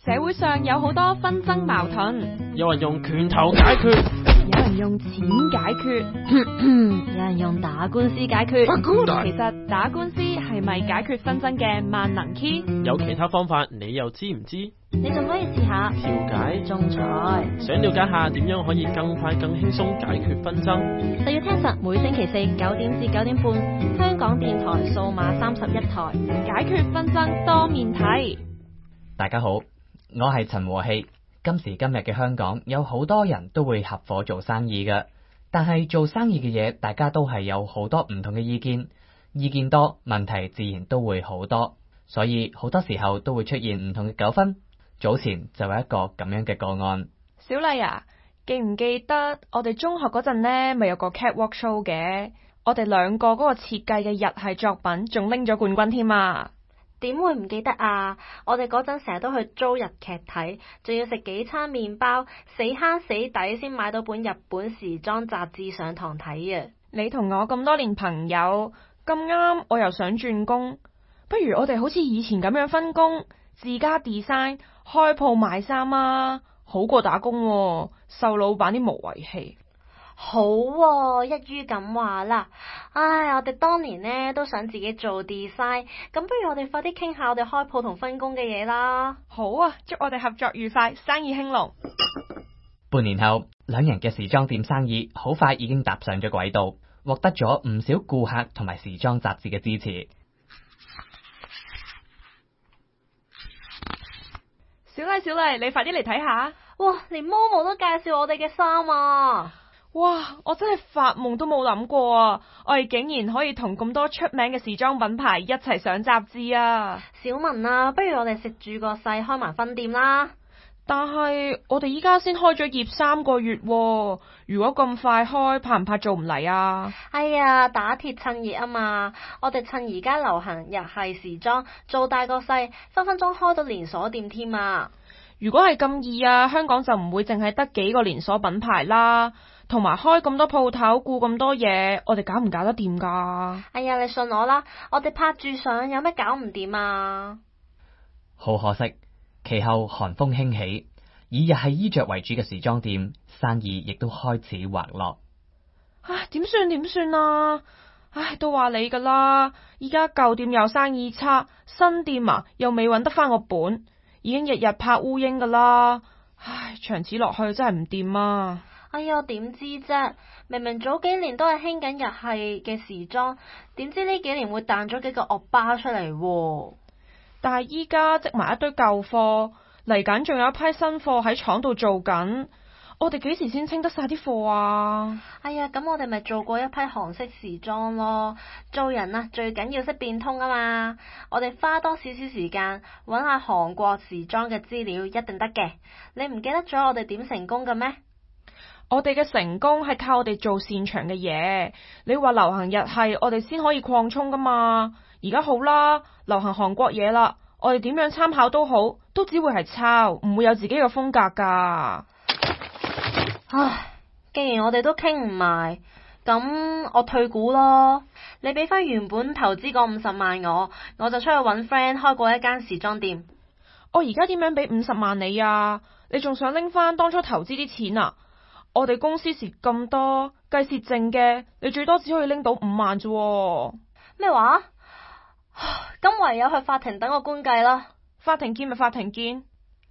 社會上有好多紛爭矛盾， 有人用拳頭解決， 有人用錢解決， 有人用打官司解決。 其實打官司係咪解決紛爭嘅萬能 key？ 有其他方法，你又知唔知？ 你仲可以試下調解、 仲裁。 想了解下點樣可以更快更輕鬆解決紛爭， 就要聽實每星期四9點至9點半，香港電台數碼31台， 解決紛爭多面睇。 大家好，我係陳和氣。今時今日嘅香港有好多人都會合夥做生意嘅，但係做生意嘅嘢，大家都係有好多唔同嘅意見，意見多，問題自然都會好多，所以好多時候都會出現唔同嘅糾紛。早前就有一個咁樣嘅個案。 小麗啊，記唔記得我哋中學嗰陣呢咪有個 catwalk show 嘅？我哋兩個嗰個設計嘅日系作品仲拎咗冠軍添啊！ 點會唔記得啊？我哋嗰陣成日都去租日劇睇，仲要食幾餐麵包，死慳死抵先買到本日本時裝雜誌上堂睇啊！ 你同我咁多年朋友，咁啱我又想轉工，不如我哋好似以前咁樣分工，自家 design 開鋪賣衫啊，好過打工喎，受老闆啲無謂氣。 好喎，一於咁話啦。唉，我哋當年呢都想自己做 design， 咁不如我哋快啲傾下我哋開鋪同分工嘅嘢啦。 好啊，祝我哋合作愉快，生意興隆。 半年後，兩人嘅時裝店生意好快已經踏上咗軌道，獲得咗唔少顧客同埋時裝雜誌嘅支持。 小麗，你快啲嚟睇下。 哇，連 Momo 都介紹我哋嘅衫啊！ 哇！我真係發夢都冇諗過啊！我哋竟然可以同咁多出名嘅時裝品牌一齊上雜誌啊！ 小文啊，不如我哋食住個勢開埋分店啦。 但係我哋依家先開咗業3個月喎，如果咁快開，怕唔怕做唔嚟啊？ 哎呀，打鐵趁熱啊嘛！我哋趁而家流行日系時裝，做大個勢，分分鐘開到連鎖店添啊！ 如果係咁易啊，香港就唔會淨係得幾個連鎖品牌啦。同埋開咁多鋪頭，顧咁多嘢，我哋搞唔搞得掂㗎？ 哎呀，你信我啦，我哋拍住相，有咩搞唔掂啊？ 好可惜，其後韓風興起，以日系衣着為主嘅時裝店生意亦都開始滑落。 唉，點算啊？唉，都話你㗎啦，依家舊店又生意差，新店啊又未搵得返個本，已經日日拍烏蠅㗎啦。唉，長此落去真係唔掂啊！ 哎呀，點知啫？明明早幾年都係興緊日系嘅時裝，點知呢幾年會彈咗幾個惡巴出嚟喎？ 但係依家積埋一堆舊貨，嚟緊仲有一批新貨喺廠度做緊，我哋幾時先清得晒啲貨啊？ 哎呀，咁我哋咪做過一批韓式時裝咯。做人啊，最緊要識變通啊嘛。我哋花多少少時間揾下韓國時裝嘅資料，一定得嘅。你唔記得咗我哋點成功嘅咩？ 我哋嘅成功係靠我哋做擅長嘅嘢。你話流行日系，我哋先可以擴充噶嘛。而家好啦，流行韓國嘢啦，我哋點樣參考都好，都只會係抄，唔會有自己嘅風格噶。 唉，既然我哋都傾唔埋，咁我退股咯。你俾翻原本投資嗰50萬我就出去揾 friend 開過一間時裝店。 我而家點樣俾50萬你啊？你仲想拎翻當初投資啲錢啊？我哋公司蝕咁多，計蝕剩嘅，你最多只可以拎到5萬啫。 咩話？咁唯有去法庭等個官計啦。 法庭見咪法庭見。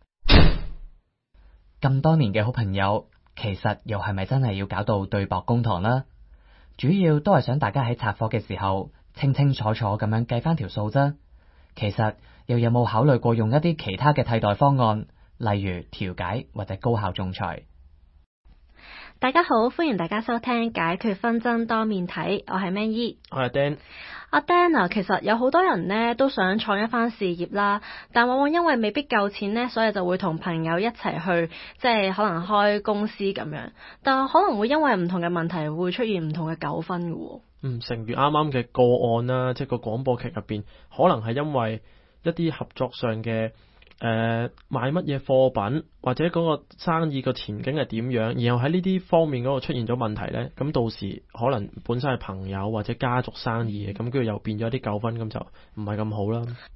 咁多年嘅好朋友，其實又係咪真係要搞到對簿公堂呢？主要都係想大家喺拆夥嘅時候清清楚楚咁樣計翻條數啫。其實又有冇考慮過用一啲其他嘅替代方案，例如調解或者高效仲裁？ 大家好，歡迎大家收聽解決紛爭多面睇，我係 Man 姨， 我係 Dan。 阿 Dan 啊，其實有好多人呢都想創一番事業啦，但往往因為未必夠錢呢，所以就會同朋友一齊去，即係可能開公司咁樣，但可能會因為唔同嘅問題會出現唔同嘅糾紛嘅喎。 正如啱啱嘅個案啦，即係個廣播劇入邊，可能係因為一啲合作上嘅買乜嘢貨品或者嗰個生意個前景係點樣，然後喺呢啲方面嗰個出現咗問題呢，咁到時可能本身係朋友或者家族生意嘅，咁跟住又變咗啲糾紛，咁就唔係咁好啦。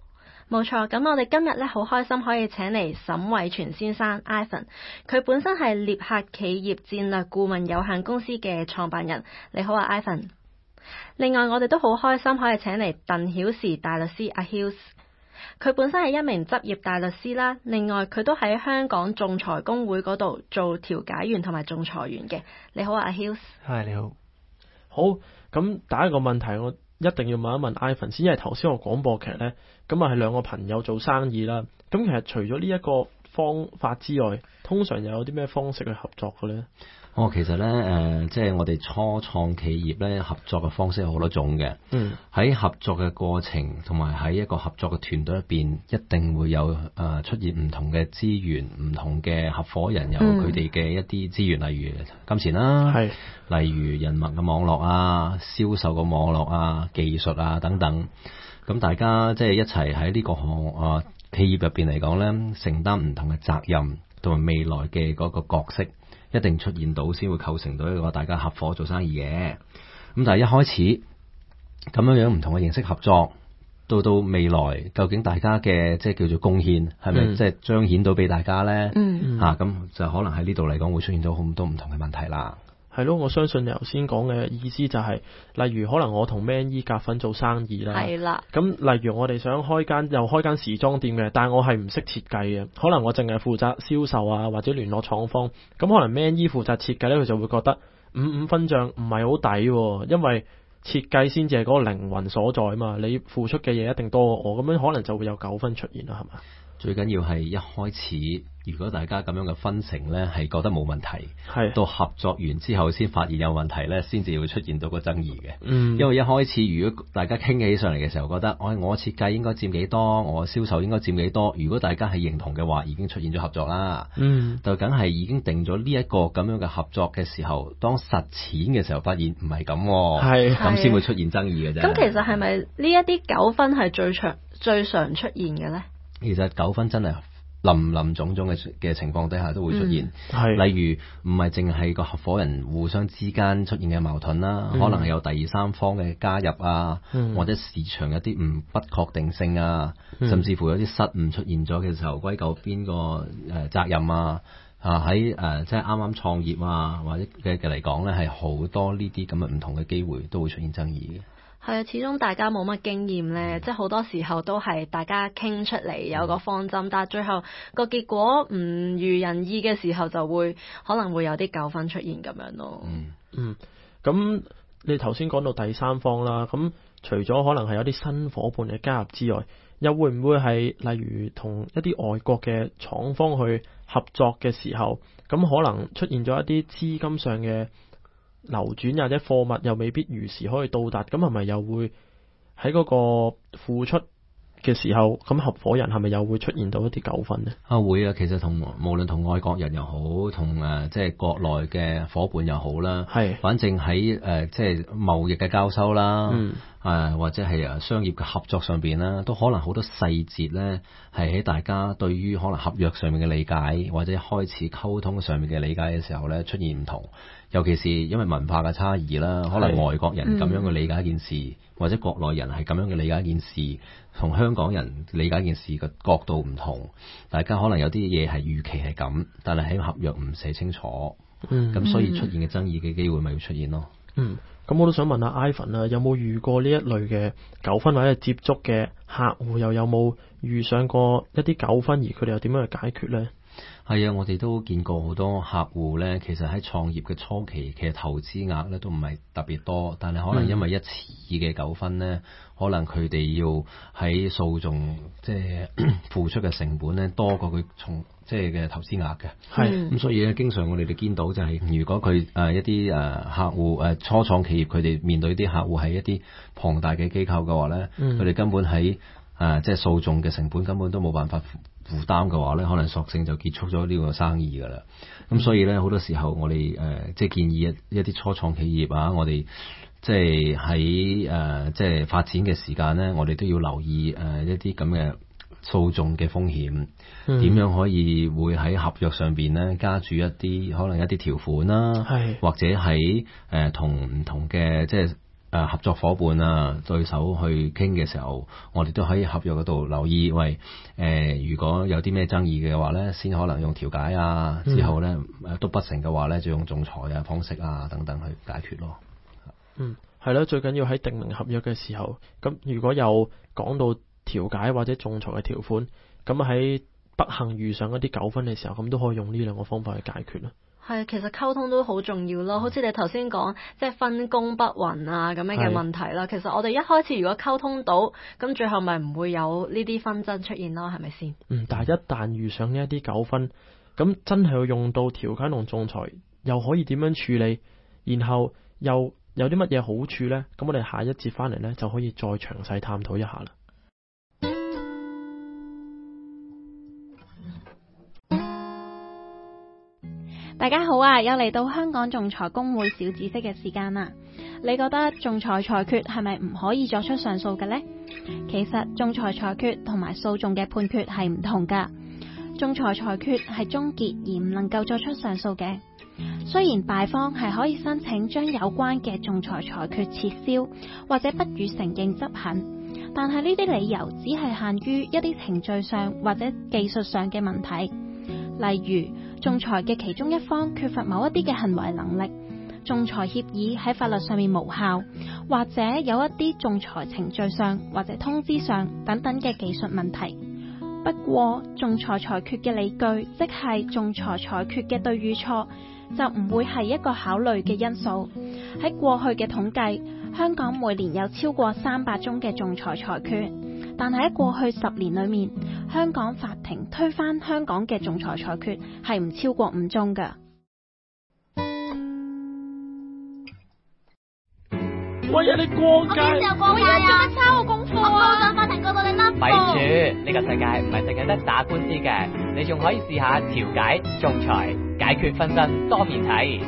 冇錯，咁我哋今日咧好開心可以請嚟沈偉全先生 Ivan， 佢本身係獵客企業戰略顧問有限公司嘅創辦人。你好啊 Ivan。另外我哋都好開心可以請嚟鄧曉時大律師阿 Hills， 佢本身係一名執業大律師啦，另外佢都喺香港仲裁公會嗰度做調解員同埋仲裁員嘅。你好啊阿 Hills。 係，你好。好，咁第一個問題我一定要問一問 Ivan 先，因為頭先個廣播劇呢，咁啊係兩個朋友做生意啦。咁其實除咗呢一個方法之外，通常又有啲咩方式去合作嘅呢？ 其實呢，即係我哋初創企業呢，合作嘅方式有好多種嘅。喺合作嘅過程同埋喺一個合作嘅團隊入邊，一定會有出現唔同嘅資源、唔同嘅合夥人有佢哋嘅一啲資源，例如金錢啦，例如人脈嘅網絡啊、銷售嘅網絡啊、技術啊等等。咁大家即係一齊喺呢個企業入邊嚟講呢，承擔唔同嘅責任同埋未來嘅嗰個角色。一定出現到先會構成到一個大家合夥做生意嘅。咁但係一開始咁樣唔同嘅形式合作，到未來究竟大家嘅即係叫做貢獻係咪即係彰顯到俾大家呢？咁就可能喺呢度嚟講會出現咗好多唔同嘅問題啦。 係咯，我相信你頭先講嘅意思就係，例如可能我同 Man 姨夾份做生意啦。係啦。咁例如我哋想開間時裝店嘅，但係我係唔識設計嘅，可能我淨係負責銷售啊，或者聯絡廠方。咁可能 Man 姨負責設計咧，佢就會覺得五分賬唔係好抵，因為設計先至係嗰個靈魂所在嘛。你付出嘅嘢一定多過我，咁樣可能就會有糾紛出現啦，係嘛？ 最緊要係一開始，如果大家咁樣嘅分成呢，係覺得冇問題，到合作完之後先發現有問題呢，先至會出現到個爭議嘅。因為一開始如果大家傾起上嚟嘅時候，覺得我設計應該佔幾多，我銷售應該佔幾多，如果大家係認同嘅話，已經出現咗合作啦。就梗係已經定咗呢一個咁樣嘅合作嘅時候，當實踐嘅時候發現唔係咁，咁先會出現爭議嘅啫。 咁其實係咪呢一啲糾紛係最常出現嘅呢？ 其實糾紛真係林種嘅情況底下都會出現，例如唔係淨係個合夥人互相之間出現嘅矛盾啦，可能係有第三方嘅加入啊，或者市場有啲不確定性啊，甚至乎有啲失誤出現咗嘅時候，歸咎邊個責任啊？喺即係啱啱創業啊，或者嘅嚟講呢，係好多呢啲咁嘅唔同嘅機會都會出現爭議嘅。 係啊，始終大家冇乜經驗呢，即係好多時候都係大家傾出嚟有個方針，但係最後個結果唔如人意嘅時候，就會可能會有啲糾紛出現咁樣咯。 咁你頭先講到第三方啦，咁除咗可能係有啲新夥伴嘅加入之外，又會唔會係例如同一啲外國嘅廠方去合作嘅時候，咁可能出現咗一啲資金上嘅流轉或者貨物又未必如時可以到達，咁係咪又會喺嗰個付出嘅時候，咁合夥人係咪又會出現到一啲糾紛呢？ 會啊，其實無論同外國人又好，同即係國內嘅夥伴又好啦，反正喺即係貿易嘅交收啦，或者係商業嘅合作上邊啦，都可能好多細節呢，係喺大家對於可能合約上面嘅理解，或者開始溝通上面嘅理解嘅時候呢，出現唔同。尤其是因為文化嘅差異啦，可能外國人咁樣去理解一件事，或者國內人係咁樣嘅理解一件事，同香港人理解一件事嘅角度唔同，大家可能有啲嘢係預期係咁，但係喺合約唔寫清楚，咁所以出現嘅爭議嘅機會咪會出現咯。 咁我都想問下 Ivan 啊，有冇遇過呢一類嘅糾紛或者接觸嘅客戶，又有冇遇上過一啲糾紛，而佢哋又點樣去解決呢？ 係啊，我哋都見過好多客戶呢，其實喺創業嘅初期，其實投資額呢都唔係特別多，但係可能因為一次嘅糾紛呢，可能佢哋要喺訴訟即係付出嘅成本呢多過佢即係嘅投資額嘅。咁所以呢，經常我哋見到就係，如果佢一啲客戶初創企業，佢哋面對啲客戶係一啲龐大嘅機構嘅話呢，佢哋根本喺即係訴訟嘅成本根本都冇辦法負擔嘅話呢，可能索性就結束咗呢個生意噶啦。咁所以呢，好多時候我哋即係建議一啲初創企業啊，我哋即係喺即係發展嘅時間呢，我哋都要留意一啲咁嘅訴訟嘅風險，點樣可以會喺合約上邊呢加注一啲可能一啲條款啦，或者喺同唔同嘅即係合作伙伴啊、對手去傾嘅時候，我哋都喺合約嗰度留意，喂如果有啲咩爭議嘅話咧，先可能用調解啊，之後咧都不成嘅話咧，就用仲裁啊方式啊等等去解決咯。 係咯，最緊要喺訂明合約嘅時候，咁如果有講到調解或者仲裁嘅條款，咁喺不幸遇上一啲糾紛嘅時候，咁都可以用呢兩個方法去解決啦。 係，其實溝通都好重要咯。好似你頭先講，即係分工不勻啊咁樣嘅問題啦。其實我哋一開始如果溝通到，咁最後咪唔會有呢啲紛爭出現咯，係咪先？ 但係一旦遇上呢一啲糾紛，咁真係要用到調解同仲裁，又可以點樣處理？然後又有啲乜嘢好處呢？咁我哋下一節翻嚟呢，就可以再詳細探討一下啦。 大家好啊，又嚟到香港仲裁公會小知識嘅時間啦。你覺得仲裁裁決係咪唔可以作出上訴嘅呢？其實仲裁裁決同埋訴訟嘅判決係唔同噶。仲裁裁決係終結而唔能夠作出上訴嘅。雖然敗方係可以申請將有關嘅仲裁裁決撤銷或者不予承認執行，但係呢啲理由只係限於一啲程序上或者技術上嘅問題，例如仲裁嘅其中一方缺乏某一啲嘅行為能力，仲裁協議喺法律上面無效，或者有一啲仲裁程序上或者通知上等等嘅技術問題。不過仲裁裁決嘅理據，即係仲裁裁決嘅對與錯，就唔會係一個考慮嘅因素。喺過去嘅統計，香港每年有超過300宗嘅仲裁裁決，但係喺過去10年裏面，香港法庭推翻香港嘅仲裁裁決係唔超過5宗㗎。 喂呀，你過界！ 我而家做乜抄我功課啊？我上法庭告到你甩咪住，呢個世界唔係淨係得打官司嘅，你仲可以試下調解、仲裁、解決紛爭多面睇。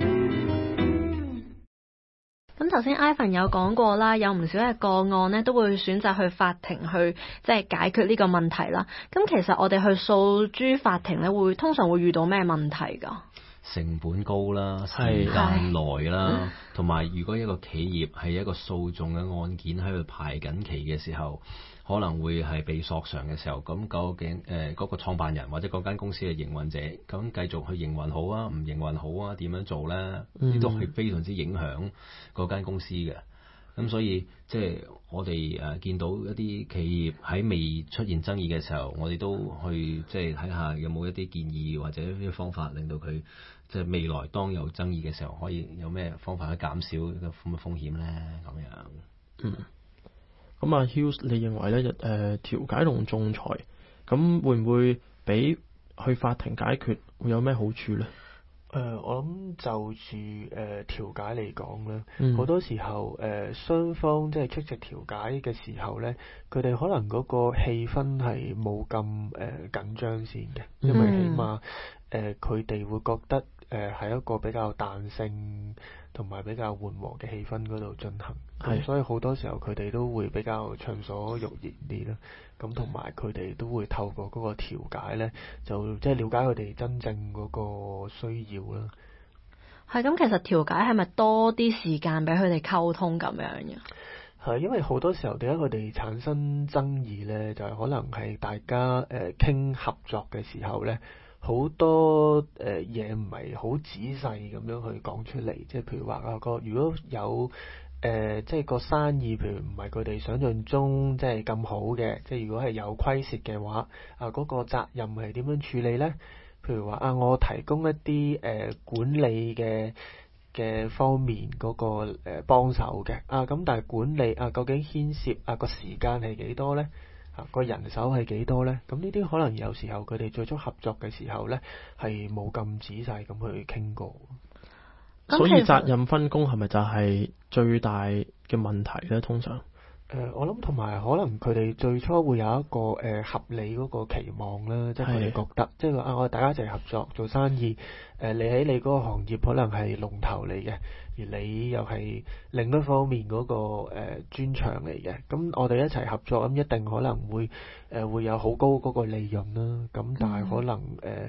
咁頭先 Ivan 有講過啦，有唔少嘅個案呢都會選擇去法庭去即係解決呢個問題啦。咁其實我哋去訴諸法庭呢，通常會遇到咩問題㗎？ 成本高啦，時間耐啦，同埋如果一個企業係一個訴訟嘅案件喺度排緊期嘅時候，可能會係被索償嘅時候，咁究竟嗰個創辦人或者嗰間公司嘅營運者，咁繼續去營運好啊，唔營運好啊，點樣做呢？呢都係非常之影響嗰間公司嘅。咁所以即係我哋見到一啲企業喺未出現爭議嘅時候，我哋都去即係睇下有冇一啲建議或者一啲方法，令到佢即係未來當有爭議嘅時候，可以有咩方法去減少咁嘅風險呢？咁樣。 咁啊 Hughes， 你認為咧調解同仲裁咁會唔會比去法庭解決會有咩好處呢？ 我諗就住調解嚟講咧，好多時候雙方即係出席調解嘅時候咧，佢哋可能嗰個氣氛係冇咁緊張先嘅，因為起碼佢哋會覺得係一個比較彈性同埋比較緩和嘅氣氛嗰度進行，咁所以好多時候佢哋都會比較暢所欲言啲啦。咁同埋佢哋都會透過嗰個調解咧，就即係了解佢哋真正嗰個需要啦。 係咁，其實調解係咪多啲時間俾佢哋溝通咁樣嘅？ 係因為好多時候點解佢哋產生爭議咧，就係可能係大家傾合作嘅時候咧，好多嘢唔係好仔細咁樣去講出嚟，即係譬如話如果有即係個生意，譬如唔係佢哋想象中即係咁好嘅，即係如果係有虧蝕嘅話，嗰個責任係點樣處理呢？譬如話我提供一啲管理嘅方面嗰個幫手嘅，咁但係管理究竟牽涉個時間係幾多呢？個人手係幾多呢？咁呢啲可能有時候佢哋最初合作嘅時候呢，係冇咁仔細咁去傾過。 所以責任分工係咪就係最大嘅問題呢？通常我諗同埋可能佢哋最初會有一個合理嗰個期望啦，即係佢哋覺得即係話我哋大家一齊合作做生意，你喺你嗰個行業可能係龍頭嚟嘅，而你又係另一方面嗰個專長嚟嘅，咁我哋一齊合作咁一定可能會有好高嗰個利潤啦。咁但係可能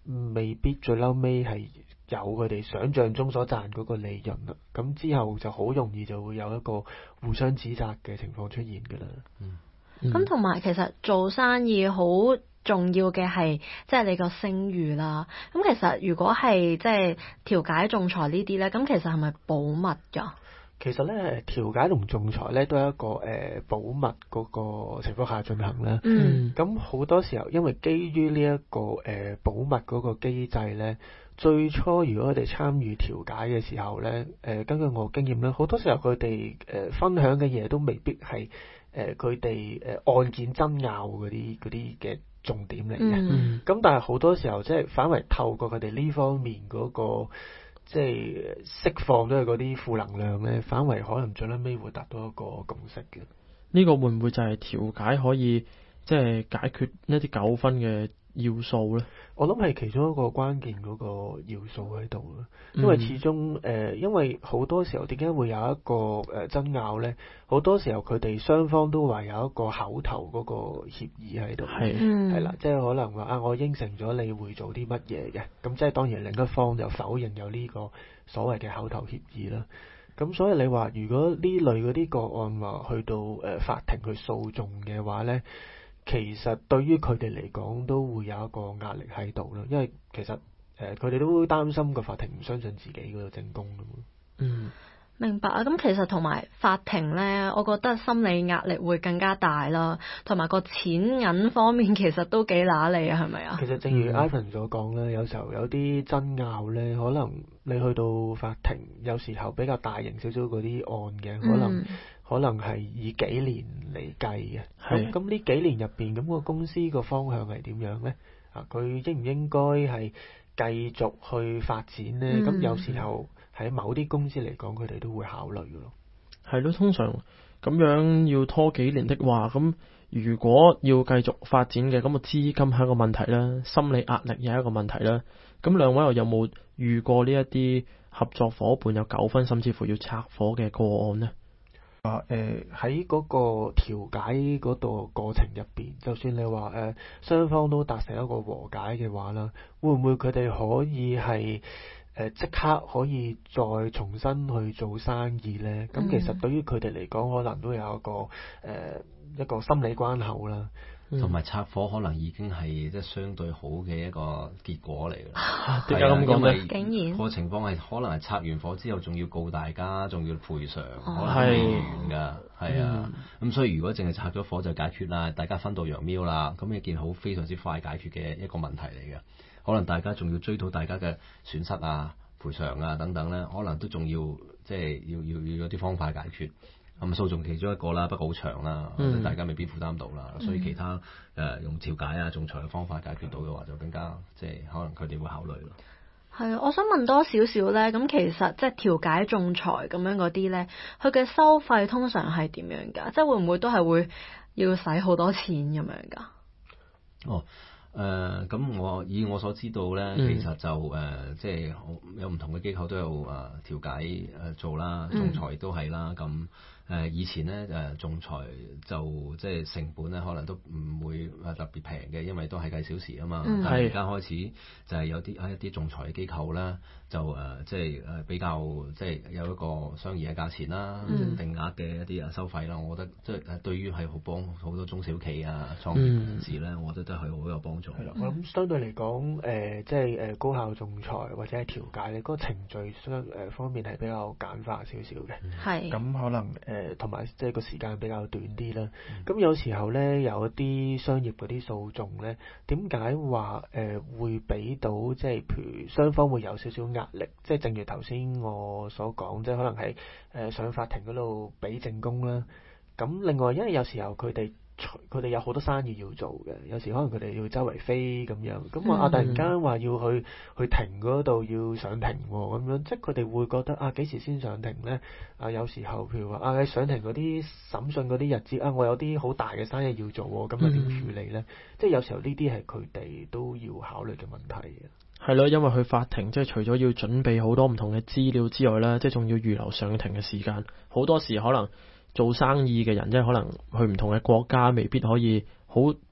未必最嬲尾係有佢哋想象中所賺嗰個利潤啦。咁之後就好容易就會有一個互相指責嘅情況出現㗎啦。 咁同埋其實做生意好重要嘅係即係你個聲譽啦。咁其實如果係即係調解仲裁呢啲咧，咁其實係咪保密㗎？ 其實咧，調解同仲裁咧都係一個保密嗰個情況下進行啦。咁好多時候，因為基於呢一個保密嗰個機制咧，最初如果我哋參與調解嘅時候咧，根據我經驗咧，好多時候佢哋分享嘅嘢都未必係佢哋案件爭拗嗰啲嘅重點嚟嘅。咁但係好多時候即係反為透過佢哋呢方面嗰個。即係釋放咗嗰啲負能量咧，反為可能最尾會達到一個共識嘅。 呢個會唔會就係調解可以即係解決一啲糾紛嘅要素咧？ 我諗係其中一個關鍵嗰個要素喺度咯，因為始終因為好多時候點解會有一個爭拗咧？好多時候佢哋雙方都話有一個口頭嗰個協議喺度，係啦，即係可能話我應承咗你會做啲乜嘢嘅，咁即係當然另一方就否認有呢個所謂嘅口頭協議啦。咁所以你話如果呢類嗰啲個案話去到法庭去訴訟嘅話咧，其實對於佢哋嚟講都會有一個壓力喺度啦，因為其實佢哋都會擔心個法庭唔相信自己嗰個證供㗎嘛。 明白啊！咁其實同埋法庭咧，我覺得心理壓力會更加大啦，同埋個錢銀方面其實都幾揦脷啊，係咪啊？ 其實正如 Ivan 所講咧，有時候有啲爭拗咧，可能你去到法庭，有時候比較大型少少嗰啲案嘅，可能係以幾年嚟計嘅。咁呢幾年入邊，咁個公司個方向係點樣咧？佢應唔應該係繼續去發展咧？咁有時候喺某啲公司嚟講，佢哋都會考慮嘅咯。係咯， 通常咁樣要拖幾年的話，咁如果要繼續發展嘅，咁個資金係一個問題啦，心理壓力又係一個問題啦。咁兩位又有冇遇過呢一啲合作伙伴有糾紛，甚至乎要拆夥嘅個案呢？ 喺嗰個調解嗰度過程入邊，就算你話雙方都達成一個和解嘅話啦，會唔會佢哋可以係即刻可以再重新去做生意呢？咁其實對於佢哋嚟講，可能都有一個心理關口啦。 同埋拆夥可能已經係即係相對好嘅一個結果嚟嘅。 點解咁講呢？ 竟然個情況係可能係拆完夥之後，仲要告大家，仲要賠償，可能係未完㗎。係啊，咁所以如果淨係拆咗夥就解決啦，大家分道揚鑣啦，咁一件好非常之快解決嘅一個問題嚟嘅。可能大家仲要追討大家嘅損失啊、賠償啊等等咧，可能都仲要即係要有啲方法解決。咁訴訟其中一個啦，不過好長啦，大家未必負擔到啦，所以其他用調解啊、仲裁嘅方法解決到嘅話，就更加即係可能佢哋會考慮咯。 係啊，我想問多少少咧，咁其實即係調解仲裁咁樣嗰啲咧，佢嘅收費通常係點樣㗎？即係會唔會都係會要使好多錢咁樣㗎？ 咁以我所知道咧，其實就即係有唔同嘅機構都有調解做啦，仲裁都係啦。咁以前咧仲裁就即係成本咧，可能都唔會特別平嘅，因為都係計小時啊嘛。但係而家開始就係有一啲仲裁嘅機構咧，就即係比較即係有一個相宜嘅價錢啦，定額嘅一啲收費啦。我覺得即係對於係好幫好多中小企啊、創業人士咧，我覺得都係好有幫助。 係啦，我諗相對嚟講，即係高效仲裁或者係調解咧，嗰個程序方面係比較簡化少少嘅。 係。咁可能同埋即係個時間比較短啲啦。咁有時候咧，有一啲商業嗰啲訴訟咧，點解話會俾到即係譬如雙方會有少少壓力？即係正如頭先我所講，即係可能係上法庭嗰度俾證供啦。咁另外，因為有時候佢哋有好多生意要做嘅，有時可能佢哋要周圍飛咁樣，咁突然間話要去庭嗰度要上庭咁樣，即係佢哋會覺得幾時先上庭呢？有時候譬如話上庭嗰啲審訊嗰啲日子我有啲好大嘅生意要做喎，咁啊點處理呢？即係有時候呢啲係佢哋都要考慮嘅問題嘅。 係咯，因為去法庭即係除咗要準備好多唔同嘅資料之外咧，即係仲要預留上庭嘅時間。好多時可能做生意嘅人即係可能去唔同嘅國家，未必可以好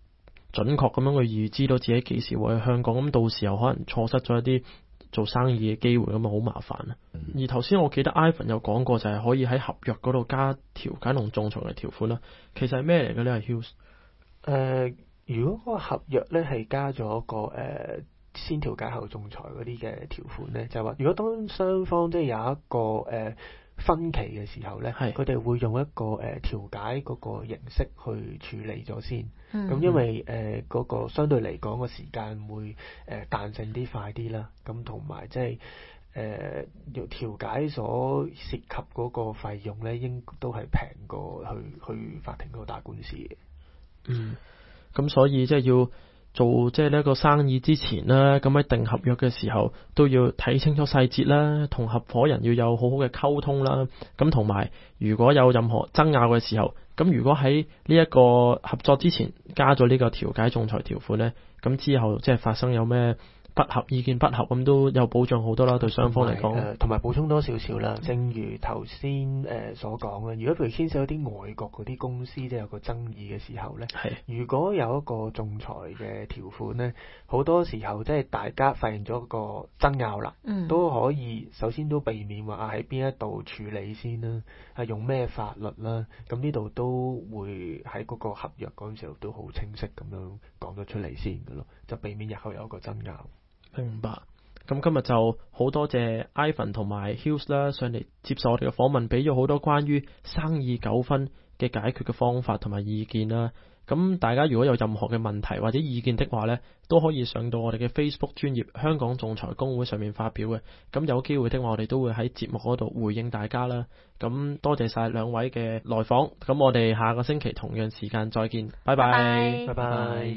準確咁樣去預知到自己幾時會去香港，咁到時候可能錯失咗一啲做生意嘅機會，咁啊好麻煩啊。而頭先我記得 Ivan 有講過，就係可以喺合約嗰度加調解同仲裁嘅條款啦。其實係咩嚟嘅呢？係 Hughes。 如果嗰個合約咧係加咗個先調解後仲裁嗰啲嘅條款咧，就係話如果當雙方即係有一個分歧嘅時候咧，佢哋會用一個調解嗰個形式去處理咗先。咁因為嗰個相對嚟講個時間會彈性啲快啲啦。咁同埋即係調解所涉及嗰個費用咧，應都係平過去法庭嗰度打官司嘅。 咁所以即係要做即係呢一個生意之前啦，咁喺訂合約嘅時候都要睇清楚細節啦，同合夥人要有好好嘅溝通啦。咁同埋如果有任何爭拗嘅時候，咁如果喺呢一個合作之前加咗呢個調解仲裁條款呢，咁之後即係發生有咩意見不合，咁都有保障好多啦，對雙方嚟講。 同埋補充多少少啦，正如頭先所講啦，如果譬如牽涉一啲外國嗰啲公司，即係有個爭議嘅時候咧，如果有一個仲裁嘅條款咧，好多時候即係大家發現咗個爭拗啦，都可以首先都避免話喺邊一度處理先啦，係用咩法律啦，咁呢度都會喺嗰個合約嗰陣時候都好清晰咁樣講咗出嚟先嘅咯，就避免日後有一個爭拗。 明白。咁今日就好多謝 Ivan 同埋 Hughes 啦，上嚟接受我哋嘅訪問，俾咗好多關於生意糾紛嘅解決嘅方法同埋意見啦。咁大家如果有任何嘅問題或者意見的話呢，都可以上到我哋嘅 Facebook 專頁香港仲裁公會上面發表嘅。咁有機會的話，我哋都會喺節目嗰度回應大家啦。咁多謝晒兩位嘅來訪。咁我哋下個星期同樣時間再見，拜拜， 拜拜。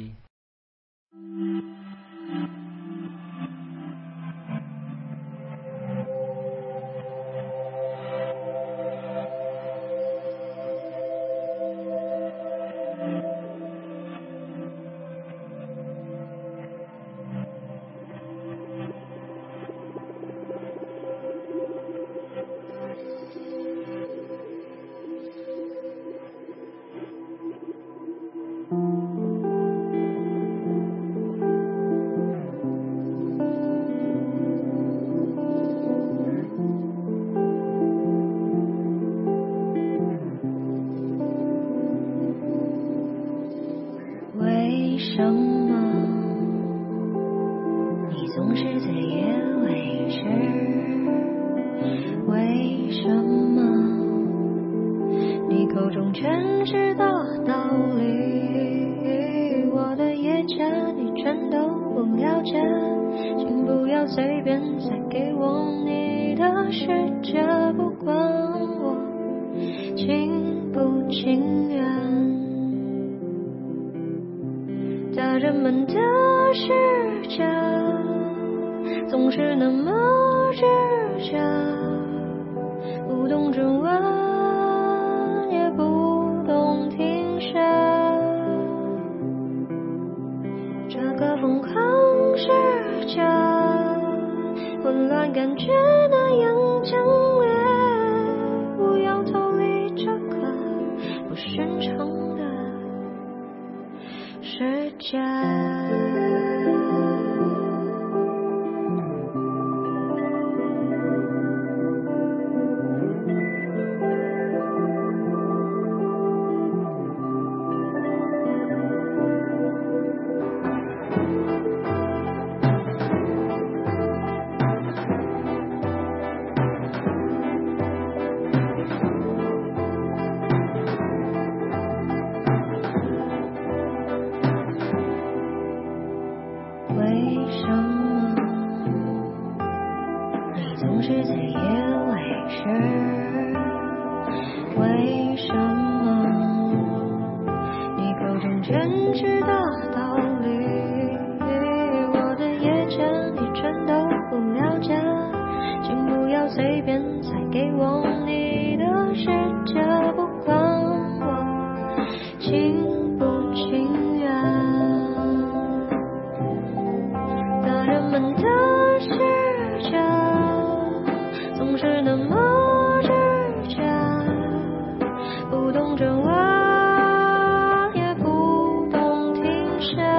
不懂转弯，也不懂停下。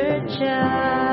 着。